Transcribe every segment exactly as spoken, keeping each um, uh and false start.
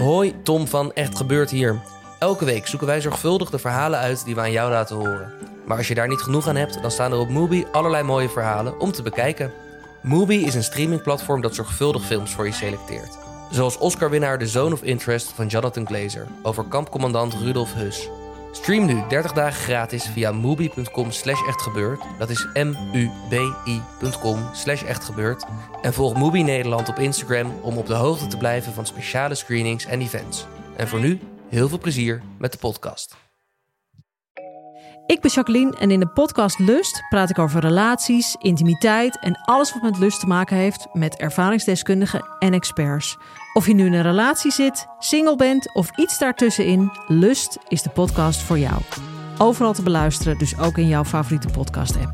Hoi, Tom van Echt Gebeurd hier. Elke week zoeken wij zorgvuldig de verhalen uit die we aan jou laten horen. Maar als je daar niet genoeg aan hebt, dan staan er op Mubi allerlei mooie verhalen om te bekijken. Mubi is een streamingplatform dat zorgvuldig films voor je selecteert. Zoals Oscar-winnaar The Zone of Interest van Jonathan Glazer over kampcommandant Rudolf Höss. Stream nu dertig dagen gratis via mubi.com slash echtgebeurd. Dat is M-U-B-I.com slash echtgebeurd. En volg Mubi Nederland op Instagram om op de hoogte te blijven van speciale screenings en events. En voor nu, heel veel plezier met de podcast. Ik ben Jacqueline en in de podcast Lust praat ik over relaties, intimiteit en alles wat met lust te maken heeft met ervaringsdeskundigen en experts. Of je nu in een relatie zit, single bent of iets daartussenin, Lust is de podcast voor jou. Overal te beluisteren, dus ook in jouw favoriete podcast-app.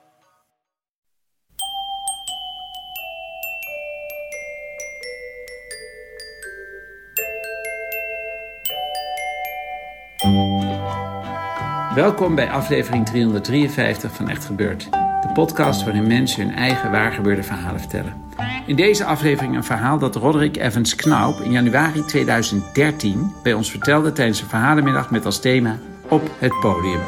Welkom bij aflevering driehonderddrieënvijftig van Echt Gebeurd. De podcast waarin mensen hun eigen waargebeurde verhalen vertellen. In deze aflevering een verhaal dat Roderick Evans Knaup in januari tweeduizend dertien bij ons vertelde tijdens een verhalenmiddag met als thema Op het podium.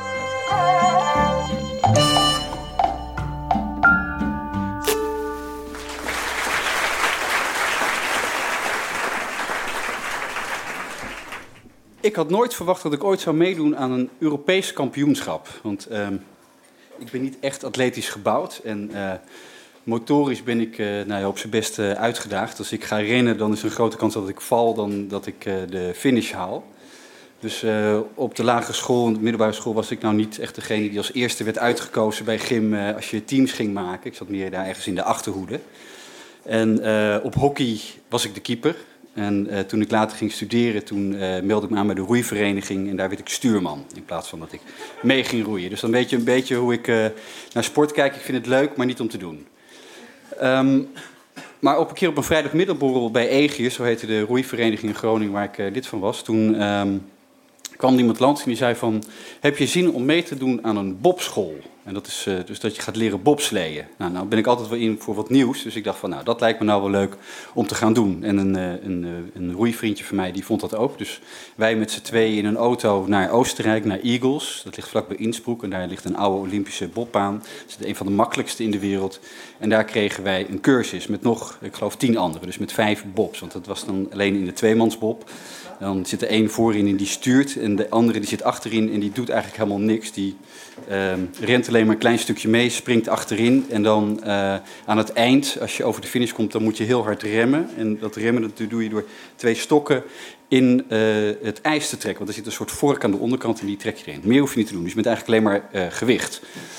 Ik had nooit verwacht dat ik ooit zou meedoen aan een Europees kampioenschap. Want uh, ik ben niet echt atletisch gebouwd. En uh, motorisch ben ik uh, nou ja, op zijn best uh, uitgedaagd. Als ik ga rennen, dan is er een grote kans dat ik val dan dat ik uh, de finish haal. Dus uh, op de lagere school en de middelbare school was ik nou niet echt degene die als eerste werd uitgekozen bij gym uh, als je teams ging maken. Ik zat meer daar ergens in de achterhoede. En uh, op hockey was ik de keeper. En uh, toen ik later ging studeren, toen uh, meldde ik me aan bij de roeivereniging en daar werd ik stuurman. In plaats van dat ik mee ging roeien. Dus dan weet je een beetje hoe ik uh, naar sport kijk. Ik vind het leuk, maar niet om te doen. Um, maar op een keer op een vrijdagmiddagborrel bij Aegius, zo heette de roeivereniging in Groningen waar ik uh, lid van was. Toen um, kwam iemand langs en die zei van, heb je zin om mee te doen aan een bobschool? En dat is uh, dus dat je gaat leren bobsleeën. Nou, nou ben ik altijd wel in voor wat nieuws. Dus ik dacht van, nou, dat lijkt me nou wel leuk om te gaan doen. En een, een, een roeivriendje van mij, die vond dat ook. Dus wij met z'n tweeën in een auto naar Oostenrijk, naar Eagles. Dat ligt vlakbij Innsbruck. En daar ligt een oude Olympische bobbaan. Dat is een van de makkelijkste in de wereld. En daar kregen wij een cursus met nog, ik geloof, tien anderen. Dus met vijf bobs. Want dat was dan alleen in de tweemansbob. Dan zit er één voorin en die stuurt. En de andere die zit achterin en die doet eigenlijk helemaal niks. Die uh, rent alleen maar een klein stukje mee, springt achterin. En dan uh, aan het eind, als je over de finish komt, dan moet je heel hard remmen. En dat remmen dat doe je door twee stokken in uh, het ijs te trekken. Want er zit een soort vork aan de onderkant en die trek je erin. Meer hoef je niet te doen, dus je bent eigenlijk alleen maar uh, gewicht.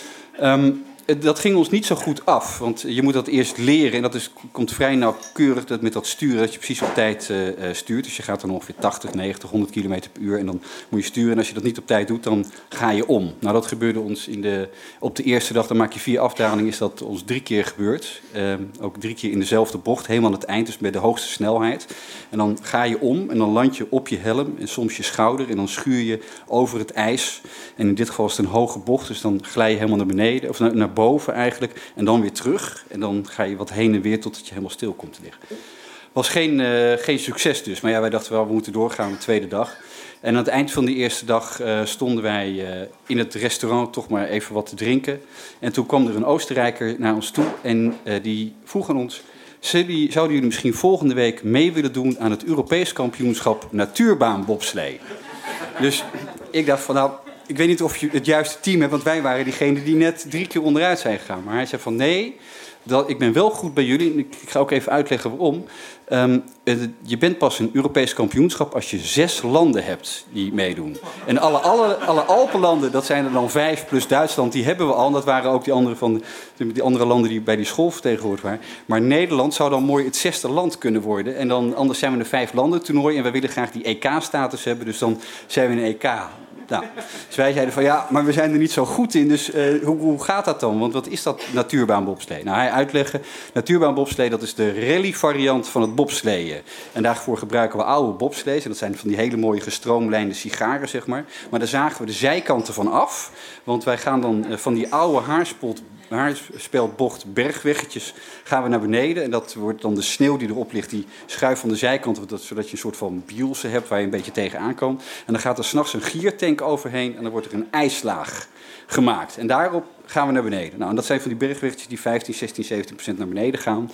Um, Dat ging ons niet zo goed af, want je moet dat eerst leren. En dat is, komt vrij nauwkeurig dat met dat sturen, dat je precies op tijd uh, stuurt. Dus je gaat dan ongeveer tachtig, negentig, honderd kilometer per uur en dan moet je sturen. En als je dat niet op tijd doet, dan ga je om. Nou, dat gebeurde ons in de, op de eerste dag, dan maak je vier afdalingen, is dat ons drie keer gebeurd. Uh, ook drie keer in dezelfde bocht, helemaal aan het eind, dus met de hoogste snelheid. En dan ga je om en dan land je op je helm en soms je schouder. En dan schuur je over het ijs. En in dit geval is het een hoge bocht, dus dan glij je helemaal naar beneden, of naar, naar boven eigenlijk. En dan weer terug. En dan ga je wat heen en weer totdat je helemaal stil komt te liggen. Was geen, uh, geen succes dus. Maar ja, wij dachten wel, we moeten doorgaan de tweede dag. En aan het eind van die eerste dag uh, stonden wij uh, in het restaurant toch maar even wat te drinken. En toen kwam er een Oostenrijker naar ons toe en uh, die vroeg aan ons, zouden jullie misschien volgende week mee willen doen aan het Europees kampioenschap natuurbaanbobslee? Dus ik dacht van, nou, ik weet niet of je het juiste team hebt, want wij waren diegene die net drie keer onderuit zijn gegaan. Maar hij zei van, nee, dat, ik ben wel goed bij jullie. En ik, ik ga ook even uitleggen waarom. Um, je bent pas een Europees kampioenschap als je zes landen hebt die meedoen. En alle, alle, alle Alpenlanden, dat zijn er dan vijf plus Duitsland, die hebben we al. En dat waren ook die andere, van, die andere landen die bij die school vertegenwoordigd waren. Maar Nederland zou dan mooi het zesde land kunnen worden. En dan, anders zijn we een vijf landen toernooi en wij willen graag die E K-status hebben. Dus dan zijn we een E K. Nou, dus wij zeiden van ja, maar we zijn er niet zo goed in, dus uh, hoe, hoe gaat dat dan? Want wat is dat natuurbaanbobslee? Nou, hij uitleggen, natuurbaanbobslee, dat is de rally-variant van het bobsleeën. En daarvoor gebruiken we oude bobslees, en dat zijn van die hele mooie gestroomlijnde sigaren, zeg maar. Maar daar zagen we de zijkanten van af, want wij gaan dan uh, van die oude haarspot haarspelbocht bergweggetjes gaan we naar beneden. En dat wordt dan de sneeuw die erop ligt, die schuift van de zijkant, zodat je een soort van bielse hebt waar je een beetje tegenaan kan. En dan gaat er 's nachts een giertank overheen en dan wordt er een ijslaag gemaakt. En daarop gaan we naar beneden. Nou, en dat zijn van die bergweggetjes die vijftien, zestien, zeventien procent naar beneden gaan.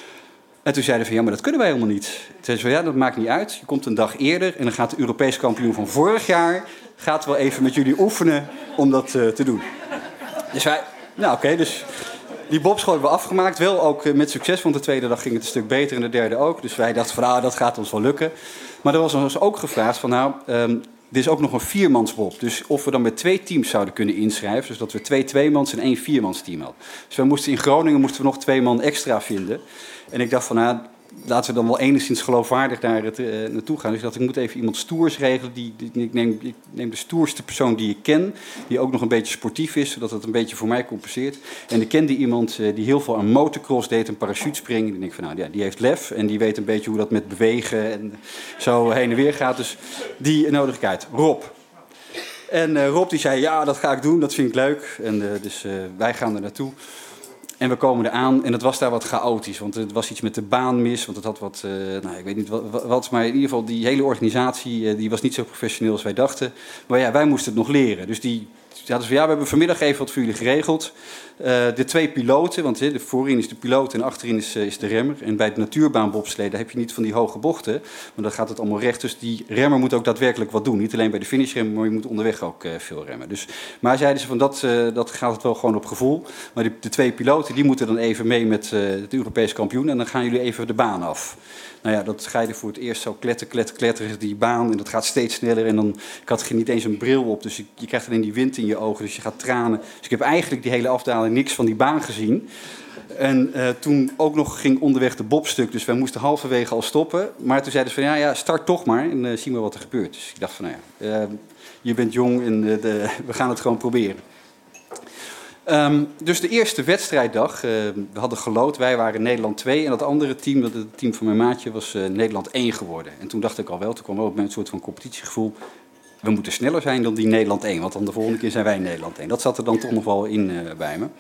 En toen zeiden we van, ja, maar dat kunnen wij helemaal niet. Toen zeiden ze van, ja, dat maakt niet uit. Je komt een dag eerder en dan gaat de Europees kampioen van vorig jaar gaat wel even met jullie oefenen om dat uh, te doen. Dus wij, nou oké, okay, dus die bobschool hebben we afgemaakt. Wel ook uh, met succes, want de tweede dag ging het een stuk beter en de derde ook. Dus wij dachten van, nou, dat gaat ons wel lukken. Maar er was ons ook gevraagd van, nou, um, dit is ook nog een viermansbob. Dus of we dan met twee teams zouden kunnen inschrijven. Dus dat we twee tweemans en één viermansteam hadden. Dus we moesten in Groningen moesten we nog twee man extra vinden. En ik dacht van, nou, laten we dan wel enigszins geloofwaardig daar het, uh, naartoe gaan. Dus ik dacht, ik moet even iemand stoers regelen. Die, die, ik, neem, ik neem de stoerste persoon die ik ken. Die ook nog een beetje sportief is, zodat het een beetje voor mij compenseert. En ik kende iemand uh, die heel veel aan motocross deed, een parachutespringen. Die denk ik van, nou ja, die heeft lef. En die weet een beetje hoe dat met bewegen en zo heen en weer gaat. Dus die nodig ik uit. Rob. En uh, Rob die zei, ja, dat ga ik doen. Dat vind ik leuk. En uh, dus uh, wij gaan er naartoe. En we komen eraan en het was daar wat chaotisch, want het was iets met de baan mis, want het had wat, uh, nou ik weet niet wat, wat, maar in ieder geval die hele organisatie, uh, die was niet zo professioneel als wij dachten. Maar ja, wij moesten het nog leren, dus die hadden ze van, ja, we hebben vanmiddag even wat voor jullie geregeld. Uh, de twee piloten, want uh, de voorin is de piloot en achterin is, uh, is de remmer. En bij het natuurbaanbobsleden heb je niet van die hoge bochten, maar dan gaat het allemaal recht. Dus die remmer moet ook daadwerkelijk wat doen. Niet alleen bij de finishremmer, maar je moet onderweg ook uh, veel remmen. Dus, maar zeiden ze van, dat, uh, dat gaat het wel gewoon op gevoel. Maar de, de twee piloten, die moeten dan even mee met uh, het Europees kampioen en dan gaan jullie even de baan af. Nou ja, dat ga je er voor het eerst zo kletter, kletter, kletteren, die baan. En dat gaat steeds sneller. En dan, ik had niet eens een bril op, dus je, je krijgt alleen die wind in je ogen. Dus je gaat tranen. Dus ik heb eigenlijk die hele afdaling niks van die baan gezien. En uh, toen ook nog ging onderweg de bobstuk. Dus wij moesten halverwege al stoppen. Maar toen zeiden ze van, ja, ja start toch maar. En uh, zien we wat er gebeurt. Dus ik dacht van, nou ja, uh, je bent jong en uh, de, we gaan het gewoon proberen. Um, dus de eerste wedstrijddag, uh, we hadden geloot, wij waren Nederland twee en dat andere team, dat het team van mijn maatje, was uh, Nederland één geworden. En toen dacht ik al wel, toen kwam ook met een soort van competitiegevoel, we moeten sneller zijn dan die Nederland één, want dan de volgende keer zijn wij Nederland één. Dat zat er dan toch nog wel in uh, bij me.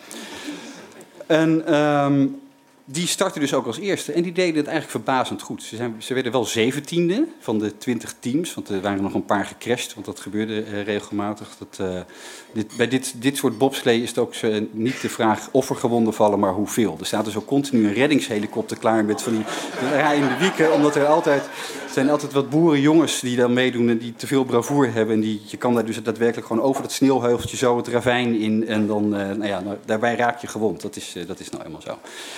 En um, die startte dus ook als eerste en die deden het eigenlijk verbazend goed. Ze, zijn, ze werden wel zeventiende van de twintig teams, want er waren nog een paar gecrashed, want dat gebeurde uh, regelmatig. Dat, uh, dit, bij dit, dit soort bobslee is het ook uh, niet de vraag of er gewonden vallen, maar hoeveel. Er staat dus ook continu een reddingshelikopter klaar met van die rijdende wieken, omdat er altijd, er zijn altijd wat boerenjongens die dan meedoen en die te veel bravoer hebben. En die, je kan daar dus daadwerkelijk gewoon over het sneeuwheuveltje zo het ravijn in en dan, uh, nou ja, nou, daarbij raak je gewond. Dat is, uh, dat is nou eenmaal zo.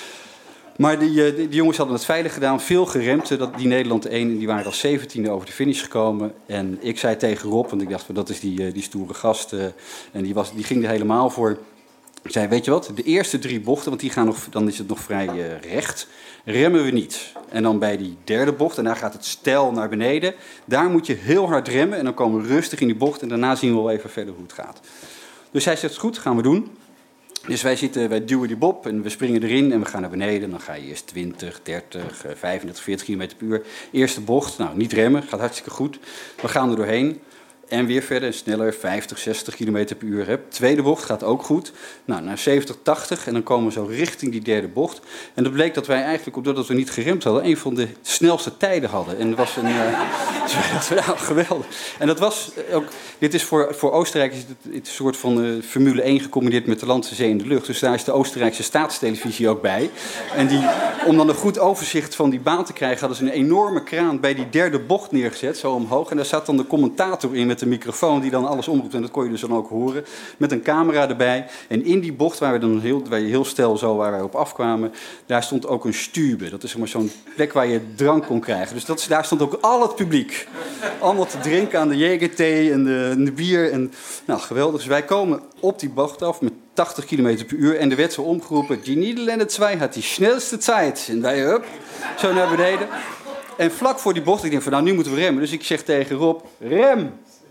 Maar die, die, die jongens hadden het veilig gedaan, veel geremd. Dat, die Nederland één, en die waren als zeventiende over de finish gekomen. En ik zei tegen Rob, want ik dacht, dat is die, die stoere gast. Uh, en die, was, die ging er helemaal voor. Ik zei, weet je wat, de eerste drie bochten, want die gaan nog, dan is het nog vrij uh, recht, remmen we niet. En dan bij die derde bocht, en daar gaat het steil naar beneden. Daar moet je heel hard remmen en dan komen we rustig in die bocht. En daarna zien we wel even verder hoe het gaat. Dus hij zegt, goed, gaan we doen. Dus wij, zitten, wij duwen die bob en we springen erin en we gaan naar beneden. En dan ga je eerst twintig, dertig, vijfendertig, veertig kilometer per uur. Eerste bocht, nou niet remmen, gaat hartstikke goed. We gaan er doorheen en weer verder, sneller, vijftig, zestig kilometer per uur. Hè. Tweede bocht gaat ook goed. Nou, naar zeventig, tachtig en dan komen we zo richting die derde bocht. En dat bleek dat wij eigenlijk, doordat we niet geremd hadden, een van de snelste tijden hadden. En dat was een... Uh, dat was nou, geweldig. En dat was ook... Dit is voor, voor Oostenrijk is het, het een soort van uh, Formule één gecombineerd met de landse zee en de lucht. Dus daar is de Oostenrijkse staatstelevisie ook bij. En die, om dan een goed overzicht van die baan te krijgen, hadden ze een enorme kraan bij die derde bocht neergezet, zo omhoog. En daar zat dan de commentator in met een microfoon die dan alles omroept. En dat kon je dus dan ook horen. Met een camera erbij. En in die bocht waar we dan heel, waar je heel stel zo waar wij op afkwamen, daar stond ook een stube. Dat is zeg maar zo'n plek waar je drank kon krijgen. Dus dat, daar stond ook al het publiek. Allemaal te drinken aan de jegerthee en de, en de bier. En, nou, geweldig. Dus wij komen op die bocht af met tachtig kilometer per uur. En er werd zo omgeroepen, die Nederlander twee had die snelste tijd. En wij, hup, zo naar beneden. En vlak voor die bocht, ik denk van, nou, nu moeten we remmen. Dus ik zeg tegen Rob, rem!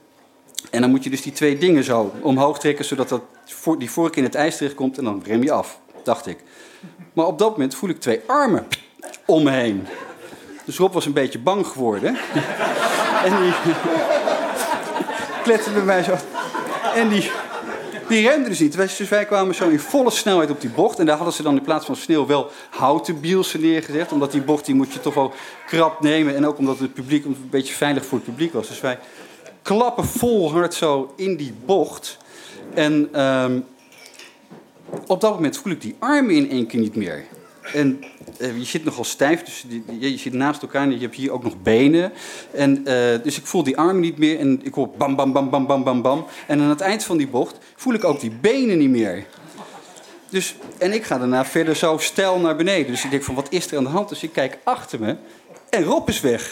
En dan moet je dus die twee dingen zo omhoog trekken, zodat dat, die vork in het ijs terechtkomt en dan rem je af, dacht ik. Maar op dat moment voel ik twee armen om me heen. Dus Rob was een beetje bang geworden. En die kletterde bij mij zo. En die, die remde dus niet. Dus wij kwamen zo in volle snelheid op die bocht. En daar hadden ze dan in plaats van sneeuw wel houten bielsen neergezet. Omdat die bocht die moet je toch wel krap nemen. En ook omdat het publiek een beetje veilig voor het publiek was. Dus wij klappen vol hard zo in die bocht. En um, op dat moment voel ik die armen in één keer niet meer. En uh, je zit nogal stijf, dus die, die, je zit naast elkaar en je hebt hier ook nog benen. En, uh, dus ik voel die armen niet meer en ik hoor bam, bam, bam, bam, bam, bam, bam. En aan het eind van die bocht voel ik ook die benen niet meer. Dus, en ik ga daarna verder zo steil naar beneden. Dus ik denk van, wat is er aan de hand? Dus ik kijk achter me en Rob is weg.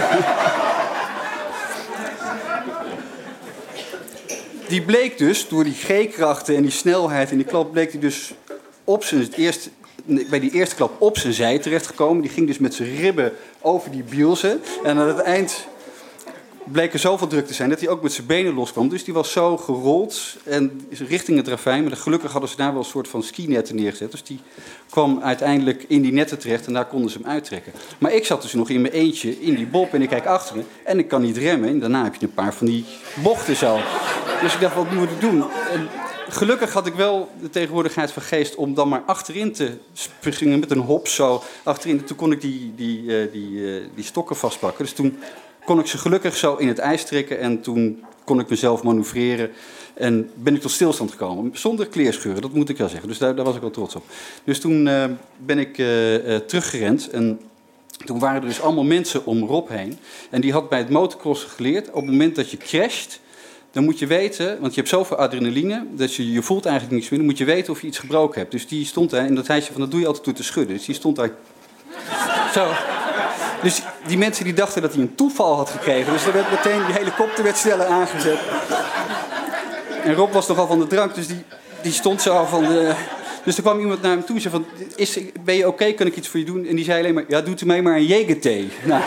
Die bleek dus, door die G-krachten en die snelheid en die klap, bleek hij dus op zijn eerste... bij die eerste klap op zijn zij terechtgekomen. Die ging dus met zijn ribben over die bielsen. En aan het eind bleek er zoveel druk te zijn dat hij ook met zijn benen loskwam. Dus die was zo gerold en richting het ravijn. Maar gelukkig hadden ze daar wel een soort van skinetten neergezet. Dus die kwam uiteindelijk in die netten terecht en daar konden ze hem uittrekken. Maar ik zat dus nog in mijn eentje in die bob en ik kijk achter me. En ik kan niet remmen. En daarna heb je een paar van die bochten zo. Dus ik dacht, wat moet ik doen? En gelukkig had ik wel de tegenwoordigheid van geest om dan maar achterin te springen met een hop zo achterin. Toen kon ik die, die, uh, die, uh, die stokken vastpakken. Dus toen kon ik ze gelukkig zo in het ijs trekken en toen kon ik mezelf manoeuvreren. En ben ik tot stilstand gekomen. Zonder kleerscheuren, dat moet ik wel zeggen. Dus daar, daar was ik wel trots op. Dus toen uh, ben ik uh, uh, teruggerend en toen waren er dus allemaal mensen om Rob heen. En die had bij het motocrossen geleerd, op het moment dat je crasht, dan moet je weten, want je hebt zoveel adrenaline, dat je, je voelt eigenlijk niks meer, dan moet je weten of je iets gebroken hebt. Dus die stond daar, en dat zei ze van, dat doe je altijd door te schudden. Dus die stond daar zo. Dus die mensen die dachten dat hij een toeval had gekregen. Dus er werd meteen, die helikopter werd sneller aangezet. En Rob was nogal van de drank, dus die, die stond zo van de... Dus er kwam iemand naar hem toe en zei van, is, ben je oké, okay? Kan ik iets voor je doen? En die zei alleen maar, ja, doet u mij maar een jegerthee. Nou.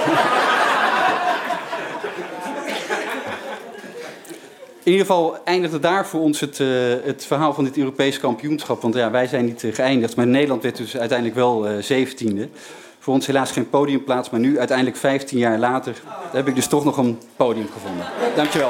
In ieder geval eindigde daar voor ons het, uh, het verhaal van dit Europees kampioenschap. Want ja, wij zijn niet uh, geëindigd. Maar Nederland werd dus uiteindelijk wel uh, zeventiende. Voor ons helaas geen podiumplaats. Maar nu, uiteindelijk vijftien jaar later, heb ik dus toch nog een podium gevonden. Dankjewel.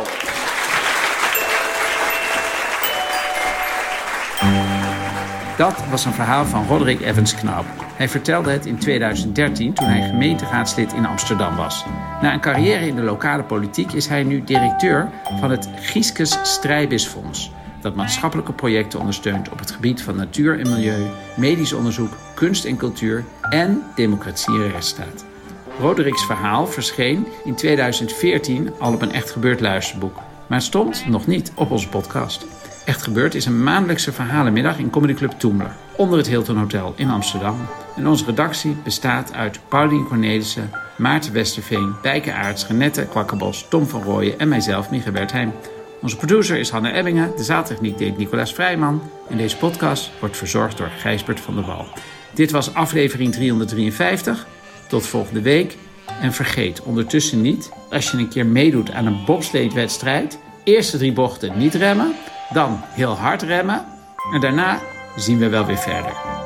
Dat was een verhaal van Roderick Evans Knaub. Hij vertelde het in tweeduizend dertien toen hij gemeenteraadslid in Amsterdam was. Na een carrière in de lokale politiek is hij nu directeur van het Gieskes Strijbisfonds, dat maatschappelijke projecten ondersteunt op het gebied van natuur en milieu, medisch onderzoek, kunst en cultuur en democratie en rechtsstaat. Roderick's verhaal verscheen in tweeduizend veertien al op een Echt Gebeurd luisterboek, maar het stond nog niet op onze podcast. Echt Gebeurd is een maandelijkse verhalenmiddag in Comedy Club Toemler, onder het Hilton Hotel in Amsterdam. En onze redactie bestaat uit Paulien Cornelissen, Maarten Westerveen, Bijke Aerts, Renette Kwakkenbos, Tom van Rooyen en mijzelf, Micha Wertheim. Onze producer is Hanne Ebbingen, de zaaltechniek deed Nicolaas Vrijman en deze podcast wordt verzorgd door Gijsbert van der Wal. Dit was aflevering driehonderddrieënvijftig. Tot volgende week. En vergeet ondertussen niet, als je een keer meedoet aan een bobsleedwedstrijd, eerste drie bochten niet remmen, dan heel hard remmen en daarna zien we wel weer verder.